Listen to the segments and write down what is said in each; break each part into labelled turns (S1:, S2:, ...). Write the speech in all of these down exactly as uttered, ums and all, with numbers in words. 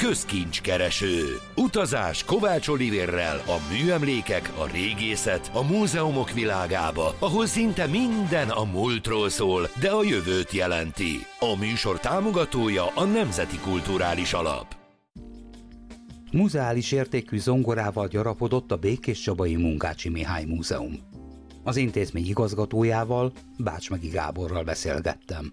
S1: Közkincskereső. Utazás Kovács Olivérrel a műemlékek, a régészet, a múzeumok világába, ahol szinte minden a múltról szól, de a jövőt jelenti. A műsor támogatója a Nemzeti Kulturális Alap.
S2: Muzeális értékű zongorával gyarapodott a Békéscsabai Munkácsy Mihály Múzeum. Az intézmény igazgatójával, Bácsmegi Gáborral beszélgettem.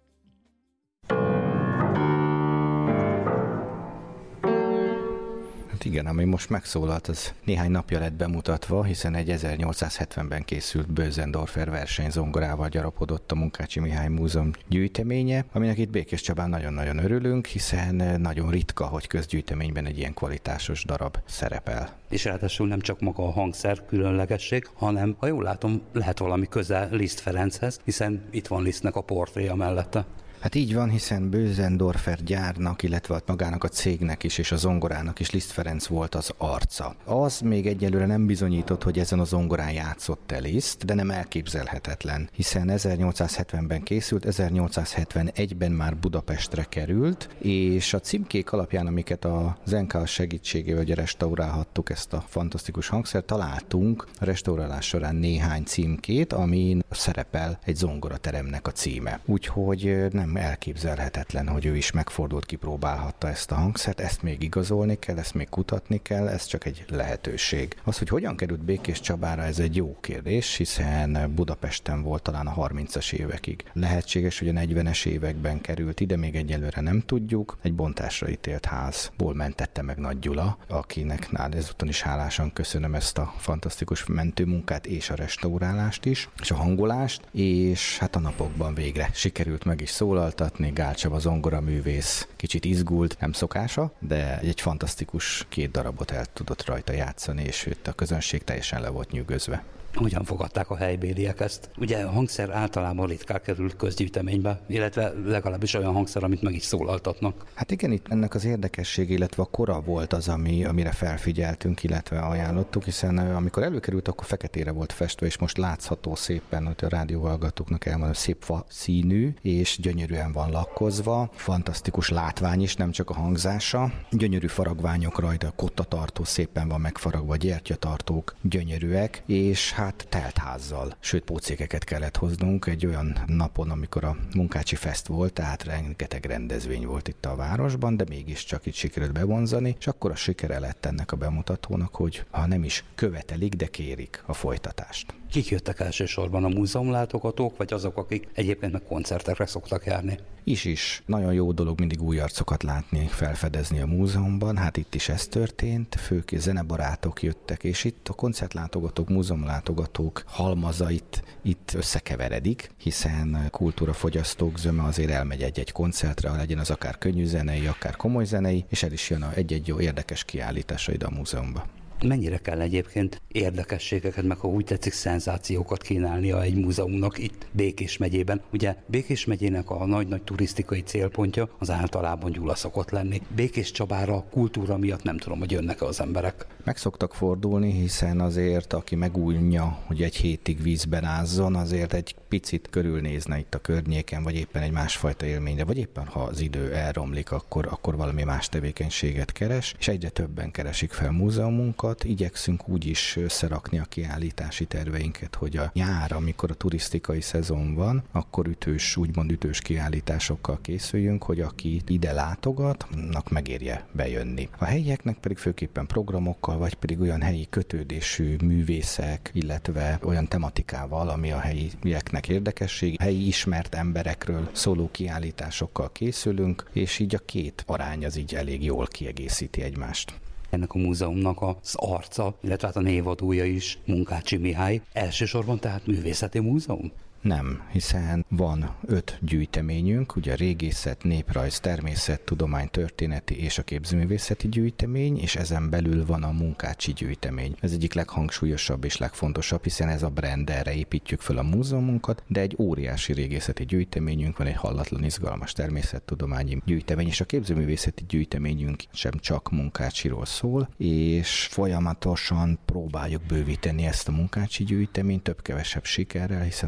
S3: Igen, ami most megszólalt, az néhány napja lett bemutatva, hiszen egy ezernyolcszázhetvenben készült Bösendorfer versenyzongorával gyarapodott a Munkácsy Mihály Múzeum gyűjteménye, aminek itt Békéscsabán nagyon-nagyon örülünk, hiszen nagyon ritka, hogy közgyűjteményben egy ilyen kvalitásos darab szerepel.
S2: És ráadásul nem csak maga a hangszer különlegesség, hanem, ha jól látom, lehet valami köze Liszt Ferenchez, hiszen itt van Lisztnek a portréja mellette.
S3: Hát így van, hiszen Bösendorfer gyárnak, illetve magának a cégnek is, és a zongorának is Liszt Ferenc volt az arca. Az még egyelőre nem bizonyított, hogy ezen a zongorán játszott-e Liszt, de nem elképzelhetetlen, hiszen ezernyolcszázhetvenben készült, ezernyolcszázhetvenegyben már Budapestre került, és a címkék alapján, amiket a Zenka segítségével ugye restaurálhattuk ezt a fantasztikus hangszert, találtunk a restaurálás során néhány címkét, amin szerepel egy zongorateremnek a címe. Úgyhogy nem elképzelhetetlen, hogy ő is megfordult, kipróbálhatta ezt a hangszert, ezt még igazolni kell, ezt még kutatni kell, ez csak egy lehetőség. Az, hogy hogyan került Békéscsabára, ez egy jó kérdés, hiszen Budapesten volt talán a harmincas évekig. Lehetséges, hogy a negyvenes években került ide, még egyelőre nem tudjuk. Egy bontásra ítélt házból mentette meg Nagy Gyula, akinek nál ezúton is hálásan köszönöm ezt a fantasztikus mentőmunkát és a restaurálást is, és a hangolást, és hát a napokban végre sikerült meg is szólaltatni. Gál Csaba zongoraművész kicsit izgult, nem szokása, de egy fantasztikus két darabot el tudott rajta játszani, és őt a közönség teljesen le volt nyűgözve.
S2: Hogyan fogadták a helybéliek ezt? Ugye a hangszer általában ritkán kerül közgyűjteménybe, illetve legalábbis olyan hangszer, amit meg is szólaltatnak.
S3: Hát igen, itt ennek az érdekesség, illetve a kora volt az, ami, amire felfigyeltünk, illetve ajánlottuk, hiszen amikor előkerült, akkor feketére volt festve, és most látható szépen, hogy a rádióhallgatóknak elmondom, szép fa színű, és gyönyörűen van lakkozva, fantasztikus látvány is, nem csak a hangzása, gyönyörű faragványok rajta, kottatartó szépen van megfaragva, gyertyatartók gyönyörűek, és hát telt házzal, sőt pócékeket kellett hoznunk egy olyan napon, amikor a Munkácsy Fest volt, tehát rengeteg rendezvény volt itt a városban, de mégiscsak itt sikerült bevonzani, és akkor a sikere lett ennek a bemutatónak, hogy ha nem is követelik, de kérik a folytatást.
S2: Kik jöttek elsősorban, a múzeumlátogatók, vagy azok, akik egyébként meg koncertekre szoktak járni?
S3: Is-is. Nagyon jó dolog mindig új arcokat látni, felfedezni a múzeumban, hát itt is ez történt, főként zenebarátok jöttek, és itt a koncertlátogatók, múzeumlátogatók halmaza itt, itt összekeveredik, hiszen kultúrafogyasztók zöme azért elmegy egy-egy koncertre, legyen az akár könnyű zenei, akár komoly zenei, és el is jön egy-egy jó érdekes kiállításra ide a múzeumba.
S2: Mennyire kell egyébként érdekességeket, meg ha úgy tetszik, szenzációkat kínálnia egy múzeumnak itt Békés megyében? Ugye Békés megyének a nagy-nagy turisztikai célpontja az általában Gyula szokott lenni. Békéscsabára kultúra miatt nem tudom, hogy jönnek-e az emberek.
S3: Meg szoktak fordulni, hiszen azért, aki megújja, hogy egy hétig vízben ázzon, azért egy picit körülnézne itt a környéken, vagy éppen egy másfajta élményre, vagy éppen ha az idő elromlik, akkor, akkor valami más tevékenységet keres, és egyre többen keresik fel múzeumunkat. Igyekszünk úgy is összerakni a kiállítási terveinket, hogy a nyár, amikor a turisztikai szezon van, akkor ütős, úgymond ütős kiállításokkal készüljünk, hogy aki ide látogat, annak megérje bejönni. A helyieknek pedig főképpen programokkal, vagy pedig olyan helyi kötődésű művészek, illetve olyan tematikával, ami a helyieknek érdekesség, helyi ismert emberekről szóló kiállításokkal készülünk, és így a két arány az így elég jól kiegészíti egymást.
S2: Ennek a múzeumnak az arca, illetve hát a névadója is Munkácsy Mihály. Elsősorban tehát művészeti múzeum?
S3: Nem, hiszen van öt gyűjteményünk, ugye a régészet, néprajz, természet, tudomány, történeti és a képzőművészeti gyűjtemény, és ezen belül van a Munkácsy gyűjtemény. Ez egyik leghangsúlyosabb és legfontosabb, hiszen ez a brand, erre építjük fel a múzeumunkat, de egy óriási régészeti gyűjteményünk van, egy hallatlan izgalmas természettudományi gyűjtemény, és a képzőművészeti gyűjteményünk sem csak Munkácsyról szól, és folyamatosan próbáljuk bővíteni ezt a Munkácsy gyűjteményt, több-kevesebb sikerrel, hiszen nagyon nagy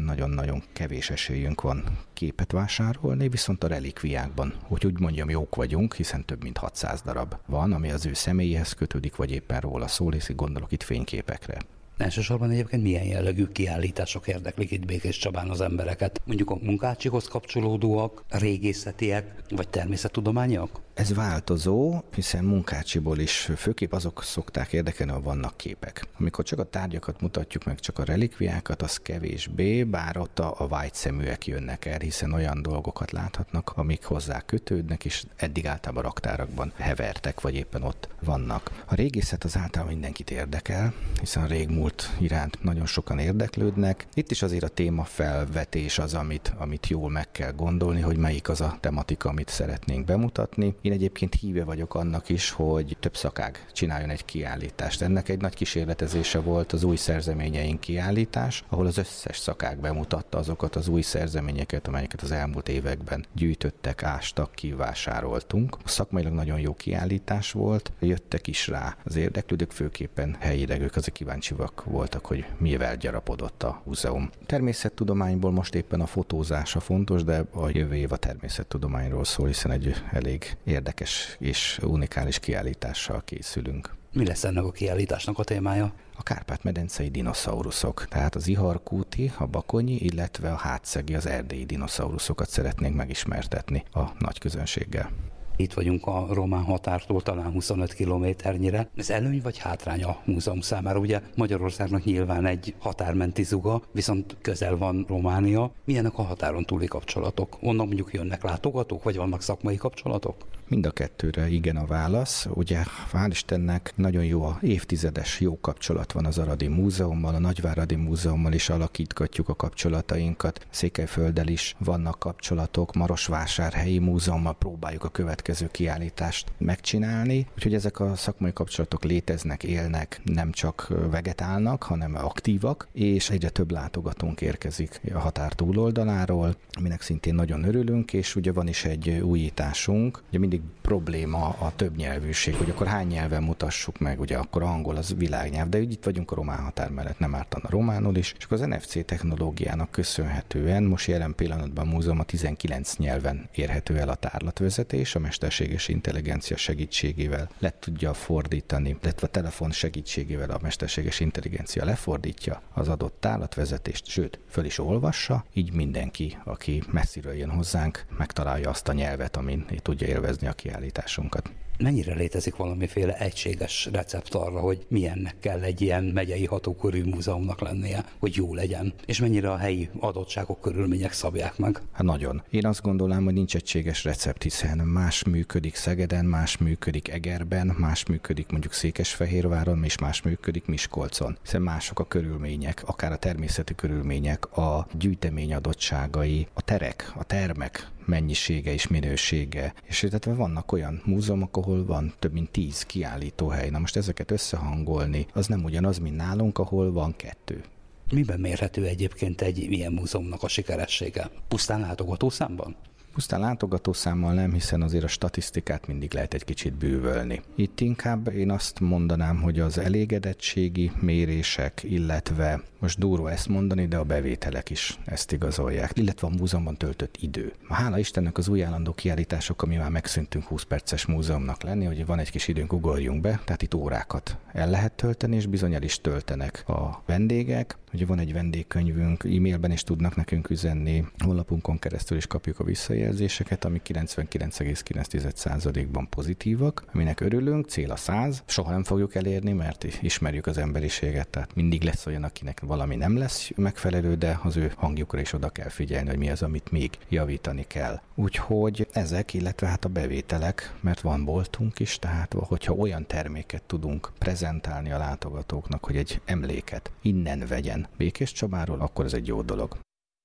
S3: nagyon kevés esélyünk van képet vásárolni, viszont a relikviákban, hogy úgy mondjam, jók vagyunk, hiszen több mint hatszáz darab van, ami az ő személyéhez kötődik, vagy éppen róla szól, és gondolok itt fényképekre.
S2: Elsősorban egyébként milyen jellegű kiállítások érdeklik itt Békés Csabán az embereket? Mondjuk a munkácsihoz kapcsolódóak, régészetiek, vagy természettudományiak?
S3: Ez változó, hiszen Munkácsiból is főképp azok szokták érdekelni, ha vannak képek. Amikor csak a tárgyakat mutatjuk meg, csak a relikviákat, az kevésbé, bár ott a, a vágyszeműek jönnek el, hiszen olyan dolgokat láthatnak, amik hozzá kötődnek, és eddig általában raktárakban hevertek, vagy éppen ott vannak. A régészet az általában mindenkit érdekel, hiszen a régmúlt iránt nagyon sokan érdeklődnek. Itt is azért a témafelvetés az, amit, amit jól meg kell gondolni, hogy melyik az a tematika, amit szeretnénk bemutatni. Én egyébként híve vagyok annak is, hogy több szakág csináljon egy kiállítást. Ennek egy nagy kísérletezése volt az új szerzeményeink kiállítás, ahol az összes szakág bemutatta azokat az új szerzeményeket, amelyeket az elmúlt években gyűjtöttek, ástak, kivásároltunk. Szakmailag nagyon jó kiállítás volt, jöttek is rá az érdeklődők, főképpen helyileg ők azért kíváncsiak voltak, hogy mivel gyarapodott a múzeum. Természettudományból most éppen a fotózása fontos, de a jövő év a természettudományról szól, hiszen egy elég érdekes és unikális kiállítással készülünk.
S2: Mi lesz ennek a kiállításnak a témája?
S3: A kárpát-medencei dinoszauruszok, tehát az iharkúti, a bakonyi, illetve a hátszegi, az erdélyi dinoszauruszokat szeretnénk megismertetni a nagy közönséggel.
S2: Itt vagyunk a román határtól talán huszonöt kilométernyire. Ez előny vagy hátrány a múzeum számára? Ugye Magyarországnak nyilván egy határmenti zuga, viszont közel van Románia. Milyenek a határon túli kapcsolatok? Onnan mondjuk jönnek látogatók, vagy vannak szakmai kapcsolatok?
S3: Mind a kettőre igen a válasz. Ugye hál' Istennek nagyon jó, a évtizedes jó kapcsolat van az Aradi Múzeummal, a Nagyváradi Múzeummal is alakítgatjuk a kapcsolatainkat. Székelyfölddel is vannak kapcsolatok, Marosvásárhelyi Múzeummal próbáljuk a következő kiállítást megcsinálni. Úgyhogy ezek a szakmai kapcsolatok léteznek, élnek, nem csak vegetálnak, hanem aktívak, és egyre több látogatónk érkezik a határ túloldaláról, aminek szintén nagyon örülünk, és ugye van is egy újításunk, ugye mindig probléma a többnyelvűség, hogy akkor hány nyelven mutassuk meg, ugye akkor angol az világnyelv, de itt vagyunk a román határ mellett, nem ártana románul is, és akkor az en ef cé technológiának köszönhetően most jelen pillanatban a múzeum a tizenkilenc nyelven érhető el a tárlatvezetés, a mesterséges intelligencia segítségével le tudja fordítani, illetve a telefon segítségével a mesterséges intelligencia lefordítja az adott tárlatvezetést, sőt, föl is olvassa, így mindenki, aki messziről jön hozzánk, megtalálja azt a nyelvet, amin tudja élvezni a kiállításunkat.
S2: Mennyire létezik valamiféle egységes recept arra, hogy milyennek kell egy ilyen megyei hatókörű múzeumnak lennie, hogy jó legyen? És mennyire a helyi adottságok, körülmények szabják meg?
S3: Hát nagyon. Én azt gondolom, hogy nincs egységes recept, hiszen más működik Szegeden, más működik Egerben, más működik mondjuk Székesfehérváron, és más működik Miskolcon. Hiszen mások a körülmények, akár a természeti körülmények, a gyűjtemény adottságai, a terek, a termek mennyisége és minősége. És illetve vannak olyan múzeumok, ahol van több mint tíz kiállítóhely. Na most ezeket összehangolni, az nem ugyanaz, mint nálunk, ahol van kettő.
S2: Miben mérhető egyébként egy ilyen múzeumnak a sikeressége? Pusztán látogatószámban?
S3: Pusztán látogatószámmal nem, hiszen azért a statisztikát mindig lehet egy kicsit bűvölni. Itt inkább én azt mondanám, hogy az elégedettségi mérések, illetve most durva ezt mondani, de a bevételek is ezt igazolják, illetve a múzeumban töltött idő. Hála Istennek az új állandó kiállítások, ami már megszűntünk húsz perces múzeumnak lenni, hogy van egy kis időnk, ugorjunk be, tehát itt órákat el lehet tölteni, és bizony el is töltenek a vendégek. Ugye van egy vendégkönyvünk, e-mailben is tudnak nekünk üzenni, honlapunkon keresztül is kapjuk a visszajelzéseket, ami kilencvenkilenc egész kilenc százalékban pozitívak, aminek örülünk, cél a száz, soha nem fogjuk elérni, mert ismerjük az emberiséget, tehát mindig lesz olyan, akinek valami nem lesz megfelelő, de az ő hangjukra is oda kell figyelni, hogy mi az, amit még javítani kell. Úgyhogy ezek, illetve hát a bevételek, mert van boltunk is, tehát hogyha olyan terméket tudunk prezentálni a látogatóknak, hogy egy emléket innen vegyen Békés Csabáról, akkor ez egy jó dolog.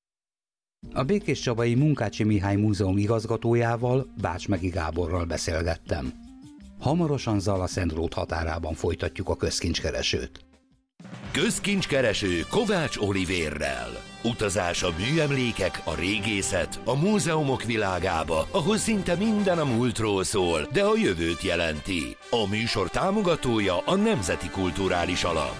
S2: A Békés Csabai Munkácsi Mihály Múzeum igazgatójával, Bácsmegi Gáborral beszélgettem. Hamarosan Zala-Szentrót határában folytatjuk a közkincskeresőt.
S1: Közkincskereső Kovács Olivérrel. Utazás a műemlékek, a régészet, a múzeumok világába, ahol szinte minden a múltról szól, de a jövőt jelenti. A műsor támogatója a Nemzeti Kulturális Alap.